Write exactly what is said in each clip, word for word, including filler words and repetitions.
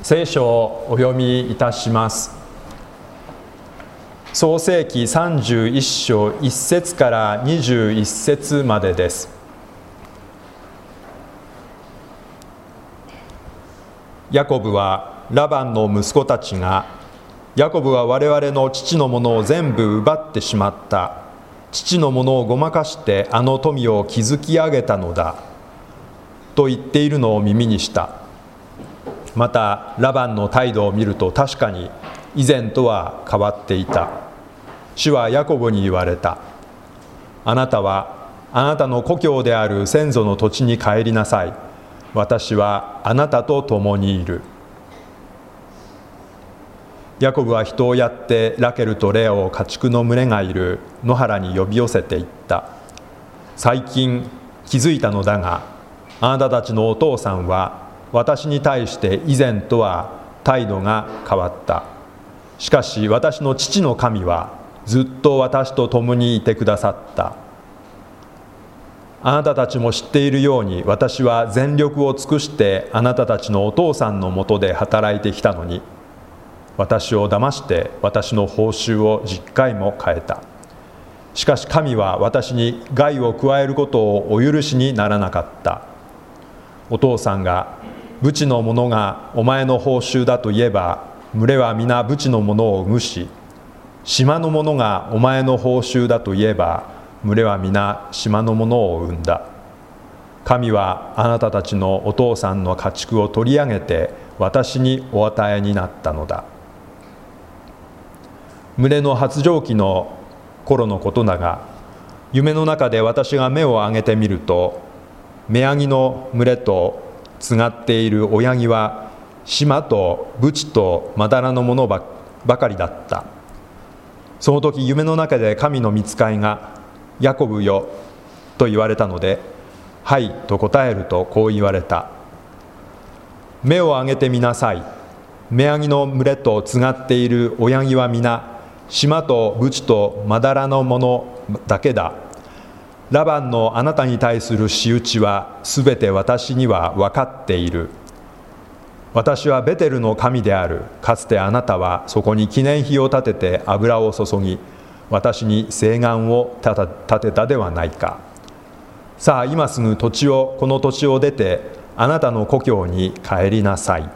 聖書をお読みいたします。創世記さんじゅういっ章いっ節からにじゅういっ節までです。ヤコブはラバンの息子たちが、ヤコブは我々の父のものを全部奪ってしまった。父のものをごまかしてあの富を築き上げたのだ。と言っているのを耳にした。またラバンの態度を見ると確かに以前とは変わっていた。主はヤコブに言われた。あなたはあなたの故郷である先祖の土地に帰りなさい。私はあなたと共にいる。ヤコブは人をやってラケルとレアを家畜の群れがいる野原に呼び寄せていった。最近気づいたのだが、あなたたちのお父さんは私に対して以前とは態度が変わった。しかし私の父の神はずっと私と共にいてくださった。あなたたちも知っているように、私は全力を尽くしてあなたたちのお父さんのもとで働いてきたのに、私を騙して私の報酬をじゅっかいも変えた。しかし神は私に害を加えることをお許しにならなかった。お父さんがブチの者がお前の報酬だと言えば、群れは皆ブチの者を生むし、島の者がお前の報酬だと言えば、群れは皆島の者を生んだ。神はあなたたちのお父さんの家畜を取り上げて私にお与えになったのだ。群れの発情期の頃のことだが、夢の中で私が目を上げてみると、メヤギの群れとつがっている親木は島とブチとマダラのものばかりだった。その時夢の中で神の御使いが、ヤコブよと言われたので、はいと答えるとこう言われた。目を上げてみなさい。メヤギの群れとつがっている親木は皆島とブチとマダラのものだけだ。ラバンのあなたに対する仕打ちはすべて私には分かっている。私はベテルの神である。かつてあなたはそこに記念碑を建てて油を注ぎ、私に誓願を立てたではないか。さあ今すぐ土地をこの土地を出てあなたの故郷に帰りなさい。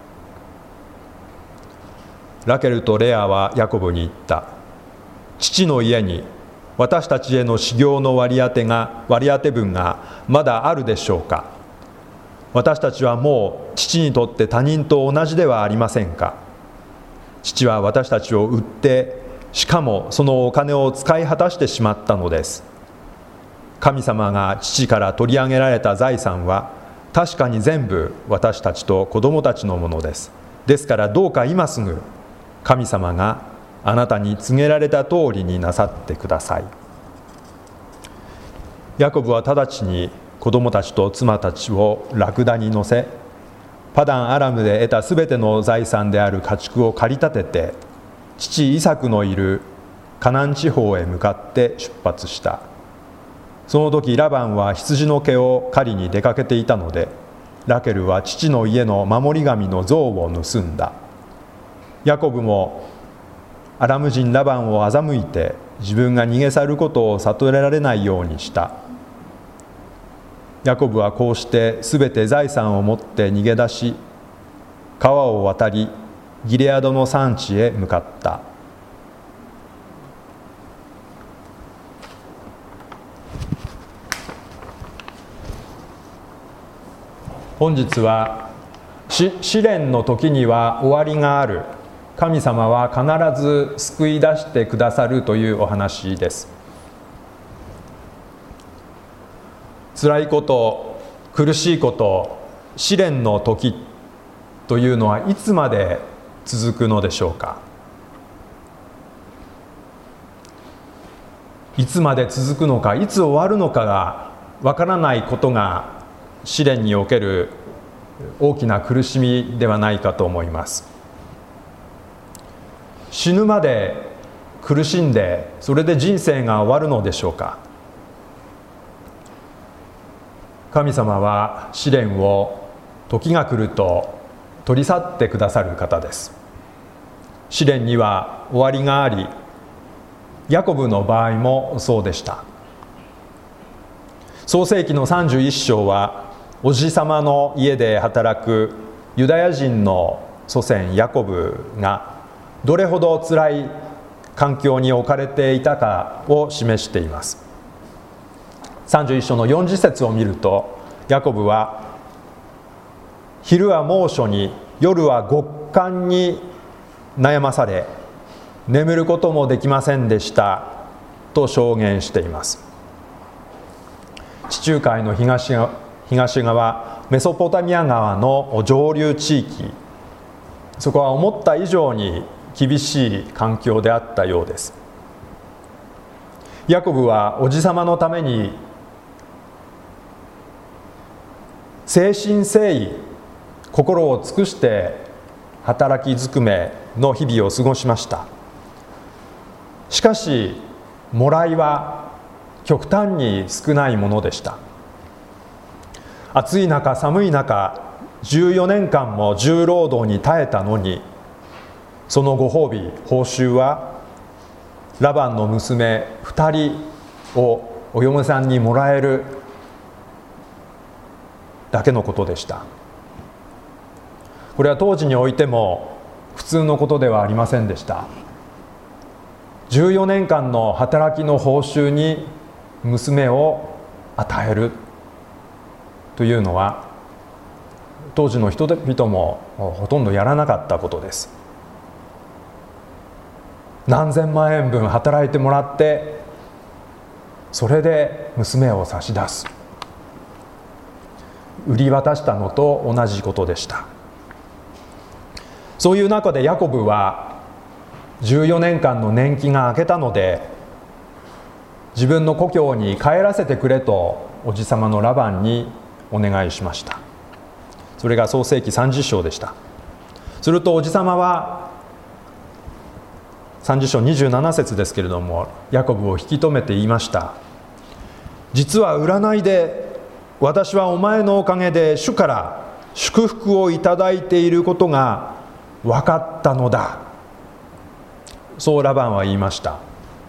ラケルとレアはヤコブに言った。父の家に私たちへの修行の割り当てが割り当て分がまだあるでしょうか。私たちはもう父にとって他人と同じではありませんか。父は私たちを売って、しかもそのお金を使い果たしてしまったのです。神様が父から取り上げられた財産は確かに全部私たちと子供たちのものです。ですからどうか今すぐ神様があなたに告げられた通りになさってください。ヤコブは直ちに子供たちと妻たちをラクダに乗せ、パダンアラムで得たすべての財産である家畜を駆り立てて、父イサクのいるカナン地方へ向かって出発した。その時ラバンは羊の毛を狩りに出かけていたので、ラケルは父の家の守り神の像を盗んだ。ヤコブもアラム人ラバンを欺いて自分が逃げ去ることを悟られないようにした。ヤコブはこうしてすべて財産を持って逃げ出し、川を渡りギレアドの山地へ向かった。本日は試練の時には終わりがある。神様は必ず救い出してくださるというお話です。辛いこと、苦しいこと、試練の時というのはいつまで続くのでしょうか。いつまで続くのか、いつ終わるのかがわからないことが試練における大きな苦しみではないかと思います。死ぬまで苦しんで、それで人生が終わるのでしょうか。神様は試練を時が来ると取り去ってくださる方です。試練には終わりがあり、ヤコブの場合もそうでした。創世記のさんじゅういっ章は、おじさまの家で働くユダヤ人の祖先ヤコブがどれほどつらい環境に置かれていたかを示しています。さんじゅういっ章のよんじゅっ節を見ると、ヤコブは昼は猛暑に、夜は極寒に悩まされ、眠ることもできませんでしたと証言しています。地中海の東側、東側メソポタミア川の上流地域、そこは思った以上に厳しい環境であったようです。ヤコブはおじさまのために誠心誠意心を尽くして働きずくめの日々を過ごしました。しかしもらいは極端に少ないものでした。暑い中寒い中じゅうよねんかんも重労働に耐えたのに、そのご褒美報酬はラバンの娘ふたりをお嫁さんにもらえるだけのことでした。これは当時においても普通のことではありませんでした。じゅうよねんかんの働きの報酬に娘を与えるというのは、当時の人々もほとんどやらなかったことです。何千万円分働いてもらって、それで娘を差し出す、売り渡したのと同じことでした。そういう中でヤコブはじゅうよねんかんの年季が明けたので、自分の故郷に帰らせてくれとおじさまのラバンにお願いしました。それが創世記さんじゅっ章でした。するとおじさまはさんじゅっ章にじゅうなな節ですけれども、ヤコブを引き止めて言いました。実は占いで私はお前のおかげで主から祝福をいただいていることが分かったのだ。そうラバンは言いました。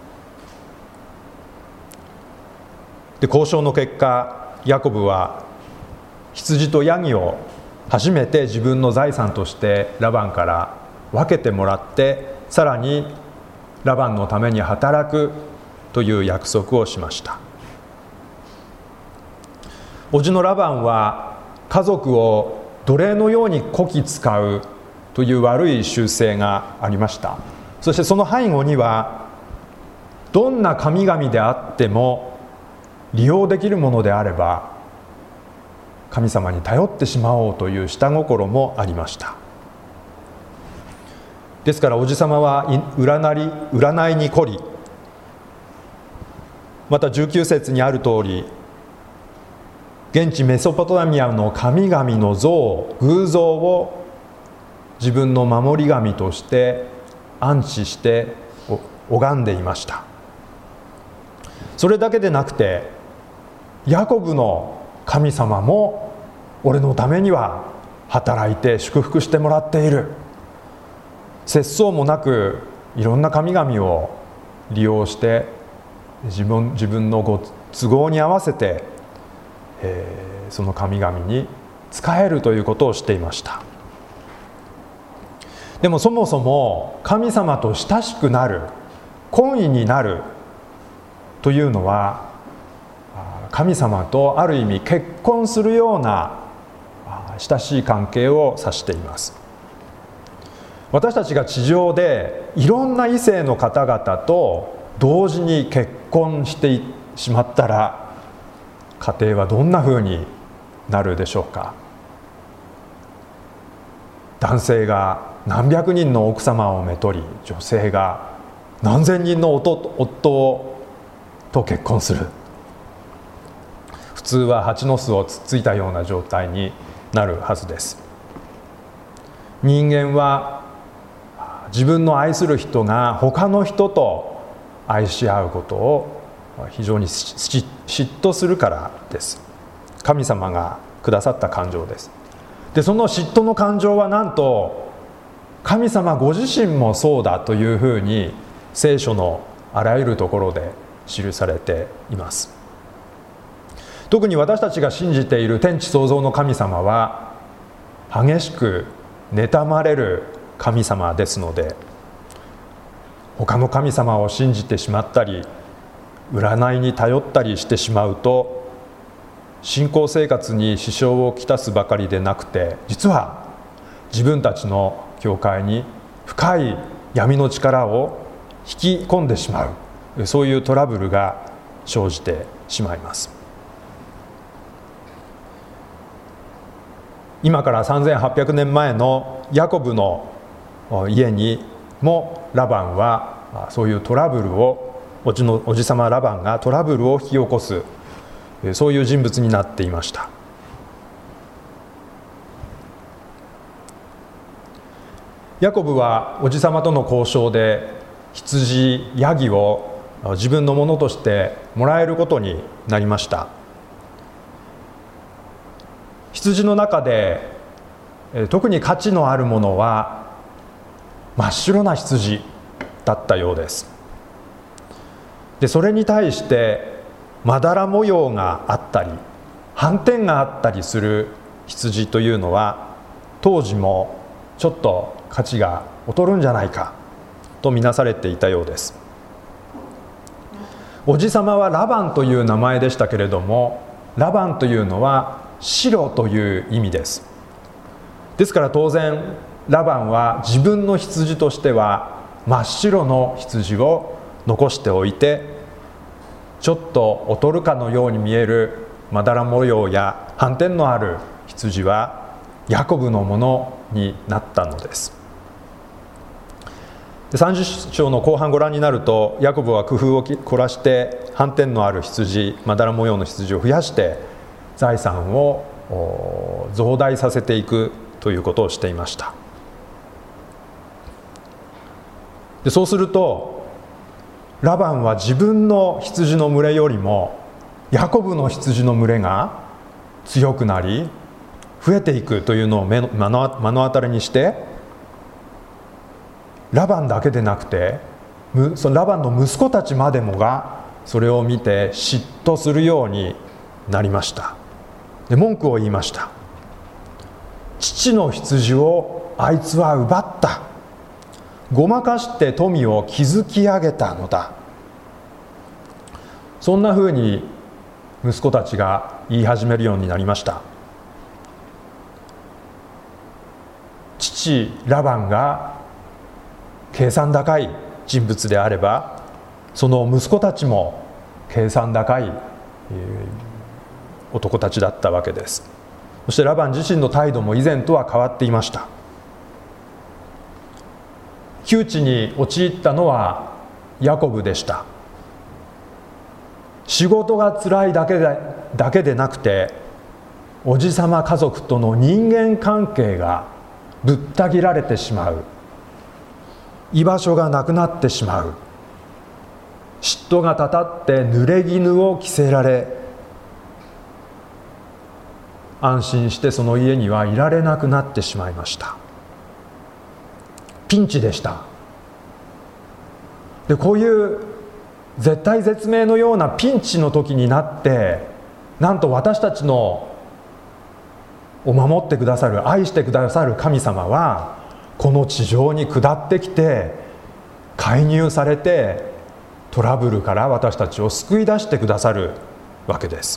で、交渉の結果、ヤコブは羊とヤギを初めて自分の財産としてラバンから分けてもらって、さらにラバンのために働くという約束をしました。叔父のラバンは家族を奴隷のようにこき使うという悪い習性がありました。そしてその背後には、どんな神々であっても利用できるものであれば神様に頼ってしまおうという下心もありました。ですからおじさまは占い、占いに凝り、またじゅうきゅう節にある通り、現地メソポタミアの神々の像、偶像を自分の守り神として安置して拝んでいました。それだけでなくて、ヤコブの神様も俺のためには働いて祝福してもらっている。節操もなくいろんな神々を利用して自分、自分のご都合に合わせて、えー、その神々に仕えるということをしていました。でもそもそも神様と親しくなる、懇意になるというのは、神様とある意味結婚するような親しい関係を指しています。私たちが地上でいろんな異性の方々と同時に結婚してしまったら、家庭はどんなふうになるでしょうか。男性が何百人の奥様をめとり、女性が何千人の夫と結婚する。普通は蜂の巣をつっついたような状態になるはずです。人間は自分の愛する人が他の人と愛し合うことを非常に嫉妬するからです。神様がくださった感情です。 でその嫉妬の感情はなんと神様ご自身もそうだというふうに聖書のあらゆるところで記されています。特に私たちが信じている天地創造の神様は激しく妬まれる神様ですので、他の神様を信じてしまったり占いに頼ったりしてしまうと、信仰生活に支障をきたすばかりでなくて、実は自分たちの教会に深い闇の力を引き込んでしまう、そういうトラブルが生じてしまいます。今からさんぜんはっぴゃくねんまえのヤコブの家にもラバンはそういうトラブルを、おじのおじさまラバンがトラブルを引き起こす、そういう人物になっていました。ヤコブはおじさまとの交渉で羊、ヤギを自分のものとしてもらえることになりました。羊の中で特に価値のあるものは真っ白な羊だったようです。でそれに対してまだら模様があったり斑点があったりする羊というのは当時もちょっと価値が劣るんじゃないかとみなされていたようです。おじさまはラバンという名前でしたけれども、ラバンというのは白という意味です。ですから当然ラバンは自分の羊としては真っ白の羊を残しておいて、ちょっと劣るかのように見えるまだら模様や斑点のある羊はヤコブのものになったのです。さんじゅっ章の後半ご覧になると、ヤコブは工夫を凝らして斑点のある羊、まだら模様の羊を増やして財産を増大させていくということをしていました。でそうするとラバンは自分の羊の群れよりもヤコブの羊の群れが強くなり増えていくというのを目の、目の、目の当たりにして、ラバンだけでなくてそのラバンの息子たちまでもがそれを見て嫉妬するようになりました。で文句を言いました。父の羊をあいつは奪った、ごまかして富を築き上げたのだ。そんなふうに息子たちが言い始めるようになりました。父ラバンが計算高い人物であれば、その息子たちも計算高い男たちだったわけです。そしてラバン自身の態度も以前とは変わっていました。窮地に陥ったのはヤコブでした。仕事がつらいだけで、だけでなくて、おじさま家族との人間関係がぶった切られてしまう、居場所がなくなってしまう、嫉妬がたたって濡れ衣を着せられ、安心してその家にはいられなくなってしまいました。ピンチでした。でこういう絶体絶命のようなピンチの時になって、なんと私たちのを守ってくださる、愛してくださる神様はこの地上に下ってきて介入されて、トラブルから私たちを救い出してくださるわけです。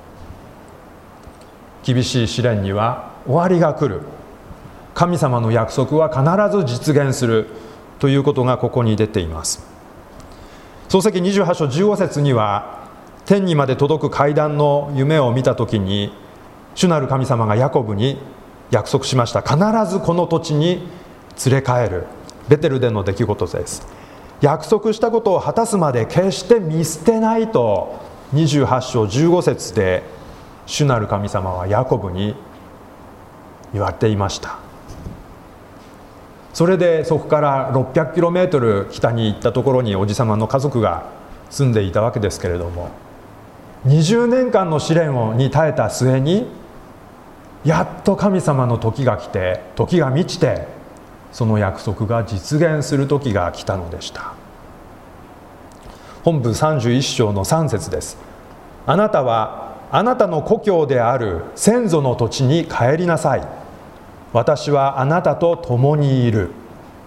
厳しい試練には終わりが来る、神様の約束は必ず実現するということがここに出ています。創世記にじゅうはち章じゅうご節には、天にまで届く階段の夢を見たときに、主なる神様がヤコブに約束しました。必ずこの土地に連れ帰る。ベテルでの出来事です。約束したことを果たすまで決して見捨てないと、にじゅうはち章じゅうご節で主なる神様はヤコブに言われていました。それでそこからろっぴゃくキロメートル北に行ったところにおじさまの家族が住んでいたわけですけれども、にじゅうねんかんの試練に耐えた末にやっと神様の時が来て、時が満ちて、その約束が実現する時が来たのでした。本文さんじゅういっ章のさん節です。あなたはあなたの故郷である先祖の土地に帰りなさい。私はあなたと共にいる。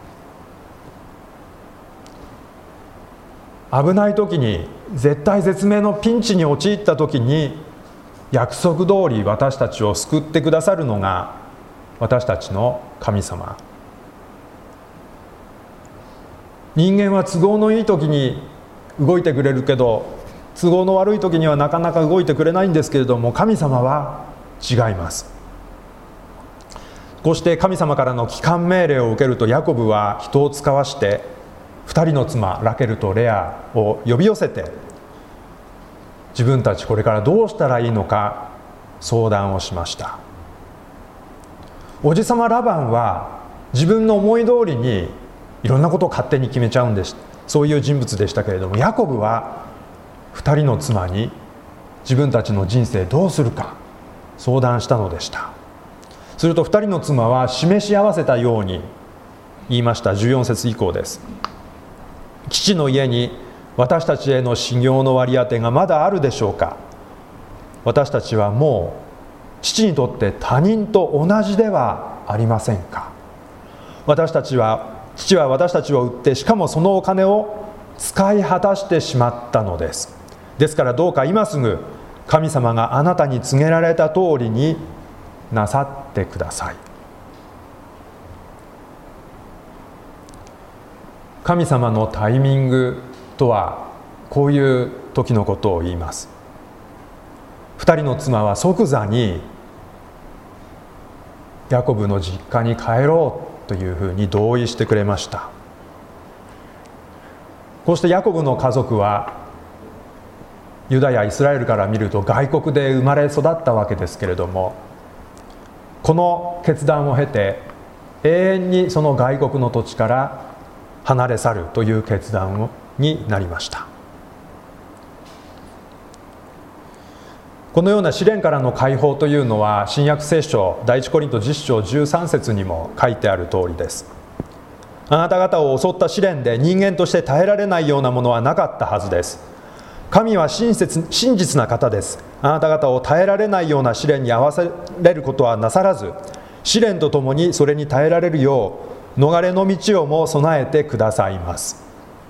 危ない時に、絶対絶命のピンチに陥った時に、約束通り私たちを救ってくださるのが私たちの神様。人間は都合のいい時に動いてくれるけど、都合の悪い時にはなかなか動いてくれないんですけれども、神様は違います。こうして神様からの帰還命令を受けると、ヤコブは人を使わして二人の妻ラケルとレアを呼び寄せて、自分たちこれからどうしたらいいのか相談をしました。おじさまラバンは自分の思い通りにいろんなことを勝手に決めちゃうんです。そういう人物でしたけれども、ヤコブは二人の妻に自分たちの人生どうするか相談したのでした。すると二人の妻は示し合わせたように言いました。じゅうよん節以降です。父の家に私たちへの修行の割り当てがまだあるでしょうか。私たちはもう父にとって他人と同じではありませんか。私たちは父は私たちを売って、しかもそのお金を使い果たしてしまったのです。ですからどうか今すぐ神様があなたに告げられた通りになさってください。神様のタイミングとはこういう時のことを言います。二人の妻は即座にヤコブの実家に帰ろうというふうに同意してくれました。こうしてヤコブの家族はユダヤイスラエルから見ると外国で生まれ育ったわけですけれども、この決断を経て永遠にその外国の土地から離れ去るという決断になりました。このような試練からの解放というのは、新約聖書第一コリントじゅっ章じゅうさん節にも書いてある通りです。あなた方を襲った試練で人間として耐えられないようなものはなかったはずです。神は真実、真実な方です。あなた方を耐えられないような試練に合わせれることはなさらず、試練とともにそれに耐えられるよう逃れの道をも備えてくださいます。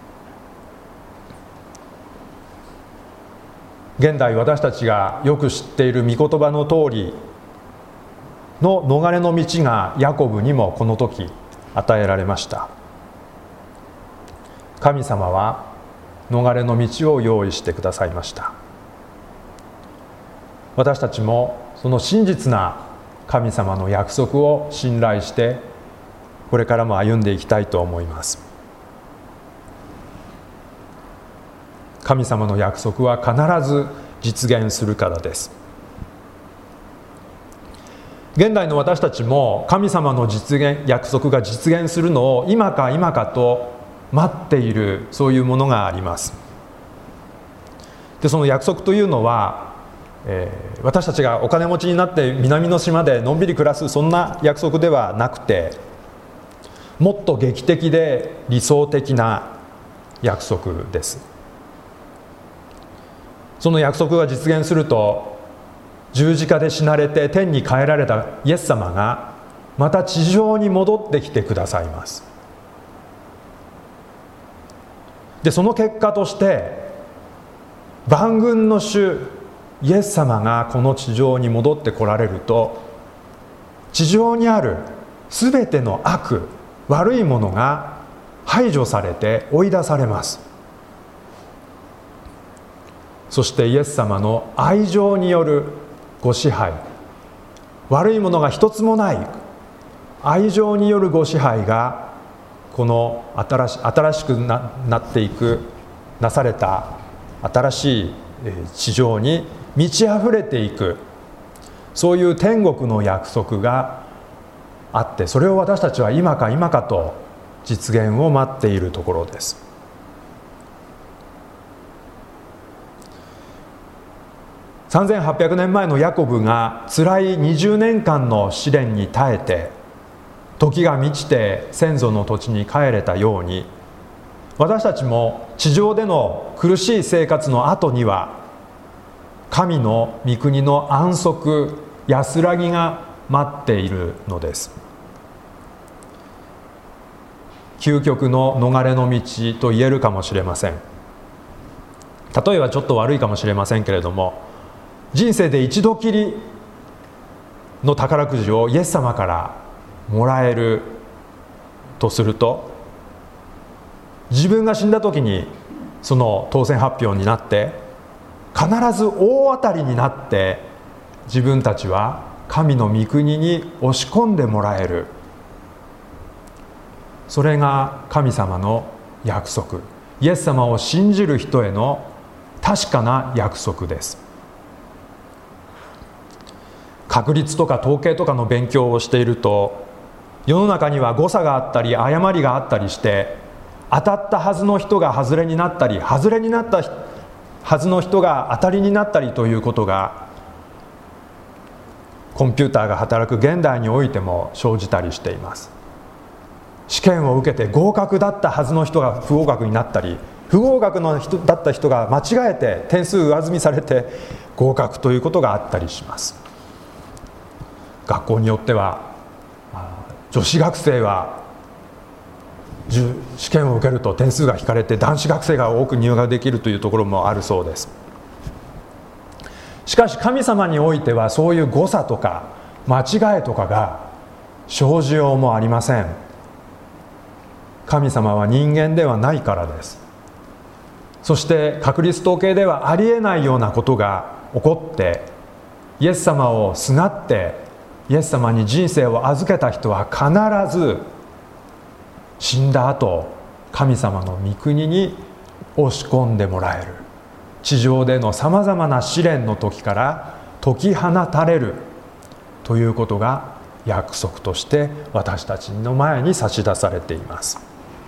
現代私たちがよく知っている御言葉の通りの逃れの道がヤコブにもこの時与えられました。神様は逃れの道を用意してくださいました。私たちもその真実な神様の約束を信頼してこれからも歩んでいきたいと思います。神様の約束は必ず実現するからです。現代の私たちも神様の実現、約束が実現するのを今か今かと待っている、そういうものがあります。で、その約束というのは、えー、私たちがお金持ちになって南の島でのんびり暮らす、そんな約束ではなくて、もっと劇的で理想的な約束です。その約束が実現すると、十字架で死なれて天に帰られたイエス様がまた地上に戻ってきてくださいます。で、その結果として万軍の主イエス様がこの地上に戻ってこられると、地上にあるすべての悪、悪いものが排除されて追い出されます。そしてイエス様の愛情によるご支配、悪いものが一つもない愛情によるご支配がこの新し、新しく な, なっていくなされた新しい地上に満ち溢れていく、そういう天国の約束があって、それを私たちは今か今かと実現を待っているところです。 さんぜんはっぴゃくねんまえのヤコブがつらいにじゅうねんかんの試練に耐えて時が満ちて先祖の土地に帰れたように、私たちも地上での苦しい生活の後には神の御国の安息、安らぎが待っているのです。究極の逃れの道と言えるかもしれません。例えばちょっと悪いかもしれませんけれども、人生で一度きりの宝くじをイエス様からもらえるとすると、自分が死んだ時にその当選発表になって必ず大当たりになって、自分たちは神の御国に押し込んでもらえる。それが神様の約束、イエス様を信じる人への確かな約束です。確率とか統計とかの勉強をしていると、世の中には誤差があったり誤りがあったりして、当たったはずの人が外れになったり、外れになったはずの人が当たりになったりということが、コンピューターが働く現代においても生じたりしています。試験を受けて合格だったはずの人が不合格になったり、不合格の人だった人が間違えて点数上積みされて合格ということがあったりします。学校によっては女子学生は試験を受けると点数が引かれて、男子学生が多く入学できるというところもあるそうです。しかし神様においてはそういう誤差とか間違いとかが生じようもありません。神様は人間ではないからです。そして確率統計ではありえないようなことが起こって、イエス様をすがってイエス様に人生を預けた人は必ず死んだ後、神様の御国に押し込んでもらえる。地上でのさまざまな試練の時から解き放たれるということが約束として私たちの前に差し出されています。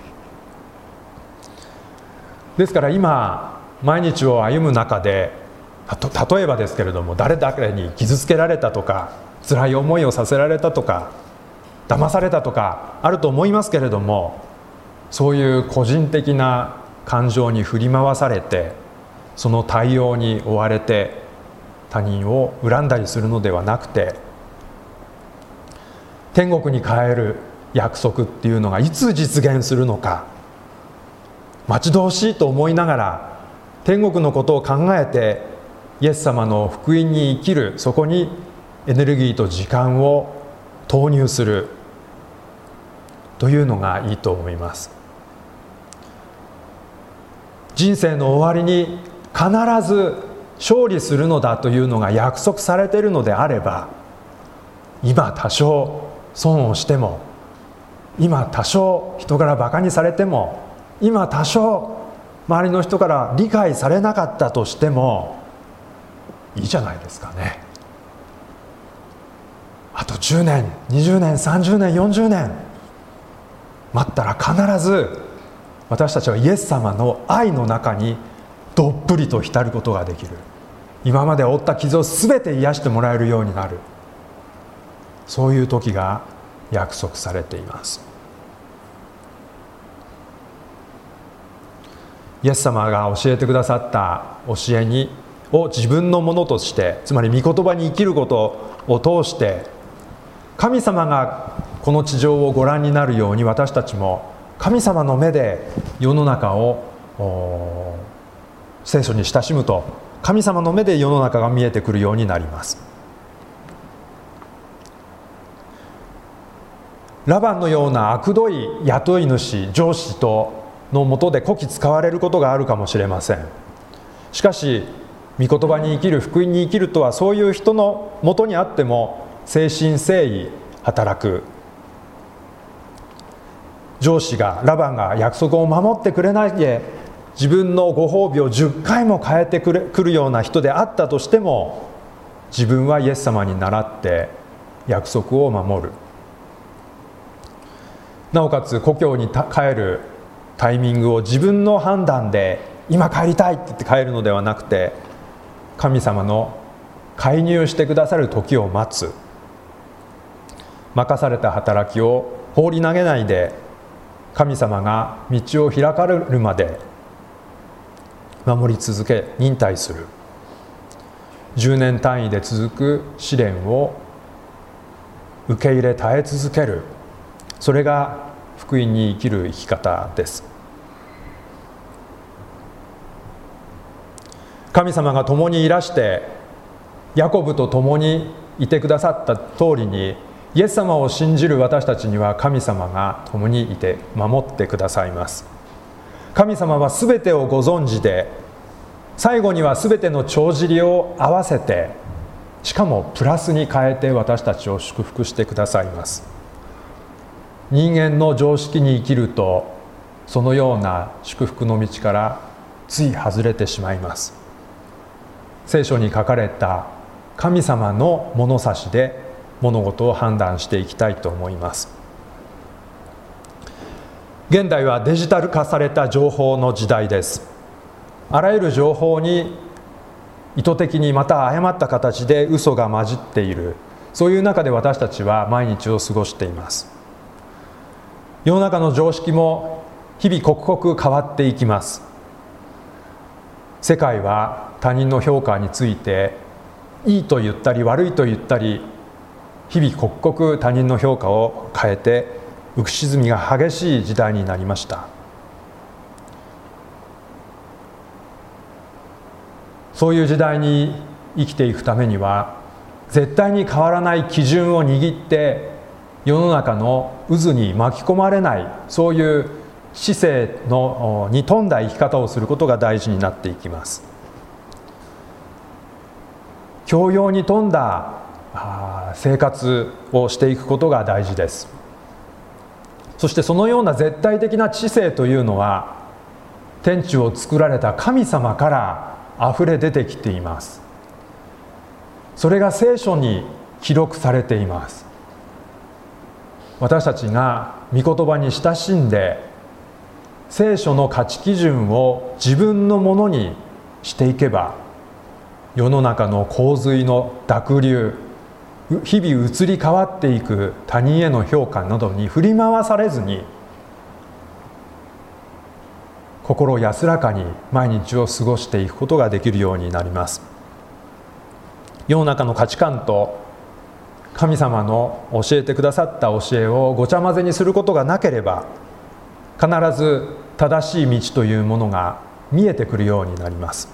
ですから今毎日を歩む中で、例えばですけれども、誰々に傷つけられたとか、辛い思いをさせられたとか、騙されたとかあると思いますけれども、そういう個人的な感情に振り回されて、その対応に追われて他人を恨んだりするのではなくて、天国に帰る約束っていうのがいつ実現するのか、待ち遠しいと思いながら天国のことを考えてイエス様の福音に生きる、そこにエネルギーと時間を投入するというのがいいと思います。人生の終わりに必ず勝利するのだというのが約束されているのであれば、今多少損をしても、今多少人からバカにされても、今多少周りの人から理解されなかったとしてもいいじゃないですかね。あとじゅうねん、にじゅうねん、さんじゅうねん、よんじゅうねん待ったら必ず私たちはイエス様の愛の中にどっぷりと浸ることができる。今まで負った傷をすべて癒してもらえるようになる。そういう時が約束されています。イエス様が教えてくださった教えにを自分のものとして、つまり御言葉に生きることを通して、神様がこの地上をご覧になるように、私たちも神様の目で世の中を聖書に親しむと、神様の目で世の中が見えてくるようになります。ラバンのような悪どい雇い主、上司とのもとでこき使われることがあるかもしれません。しかし御言葉に生きる、福音に生きるとは、そういう人のもとにあっても誠心誠意働く。上司が、ラバンが約束を守ってくれないで自分のご褒美をじゅっかいも変えてくれくるような人であったとしても、自分はイエス様に倣って約束を守る。なおかつ故郷に帰るタイミングを自分の判断で今帰りたいって言って帰るのではなくて、神様の介入してくださる時を待つ。任された働きを放り投げないで、神様が道を開かれるまで守り続け、忍耐する。じゅうねん単位で続く試練を受け入れ耐え続ける。それが福音に生きる生き方です。神様が共にいらして、ヤコブと共にいてくださった通りに、イエス様を信じる私たちには神様が共にいて守ってくださいます。神様はすべてをご存知で、最後にはすべての帳尻を合わせて、しかもプラスに変えて私たちを祝福してくださいます。人間の常識に生きると、そのような祝福の道からつい外れてしまいます。聖書に書かれた神様の物差しで物事を判断していきたいと思います。現代はデジタル化された情報の時代です。あらゆる情報に意図的にまた誤った形で嘘が混じっている、そういう中で私たちは毎日を過ごしています。世の中の常識も日々刻々変わっていきます。世界は他人の評価についていいと言ったり悪いと言ったり、日々刻々他人の評価を変えて浮き沈みが激しい時代になりました。そういう時代に生きていくためには、絶対に変わらない基準を握って世の中の渦に巻き込まれない、そういう知性のに富んだ生き方をすることが大事になっていきます。教養に富んだ生活をしていくことが大事です。そしてそのような絶対的な知性というのは、天地を作られた神様からあふれ出てきています。それが聖書に記録されています。私たちが御言葉に親しんで、聖書の価値基準を自分のものにしていけば、世の中の洪水の濁流、日々移り変わっていく他人への評価などに振り回されずに、心安らかに毎日を過ごしていくことができるようになります。世の中の価値観と神様の教えてくださった教えをごちゃ混ぜにすることがなければ、必ず正しい道というものが見えてくるようになります。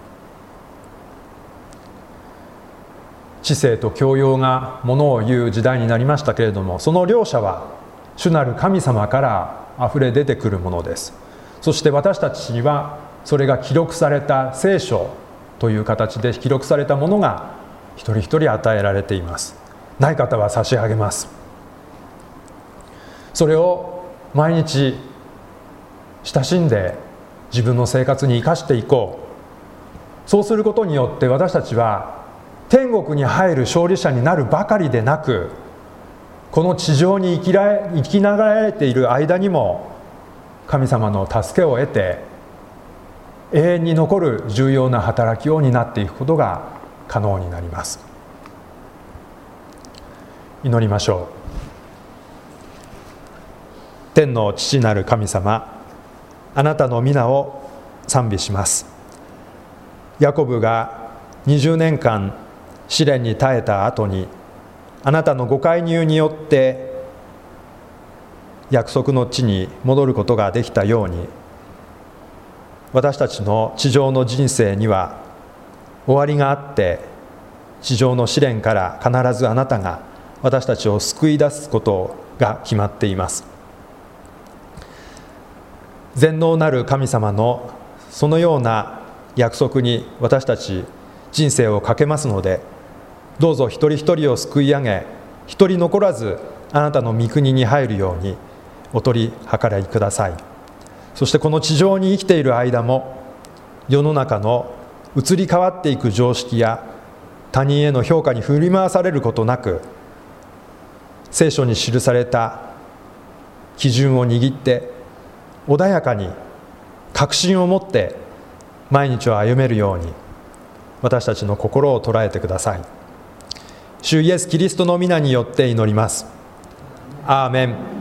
知性と教養がものを言う時代になりましたけれども、その両者は主なる神様からあふれ出てくるものです。そして私たちにはそれが記録された聖書という形で記録されたものが一人一人与えられています。ない方は差し上げます。それを毎日親しんで自分の生活に生かしていこう。そうすることによって私たちは天国に入る勝利者になるばかりでなく、この地上に生きられ、生きながられている間にも神様の助けを得て永遠に残る重要な働きを担っていくことが可能になります。祈りましょう。天の父なる神様、あなたの皆を賛美します。ヤコブがにじゅうねんかん試練に耐えた後に、あなたのご介入によって約束の地に戻ることができたように、私たちの地上の人生には終わりがあって、地上の試練から必ずあなたが私たちを救い出すことが決まっています。全能なる神様のそのような約束に私たち人生をかけますので、どうぞ一人一人を救い上げ、一人残らずあなたの御国に入るようにお取り計らいください。そしてこの地上に生きている間も、世の中の移り変わっていく常識や他人への評価に振り回されることなく、聖書に記された基準を握って穏やかに確信を持って毎日を歩めるように、 私たちの心を捉えてください。主イエス・キリストの皆によって祈ります。アーメン。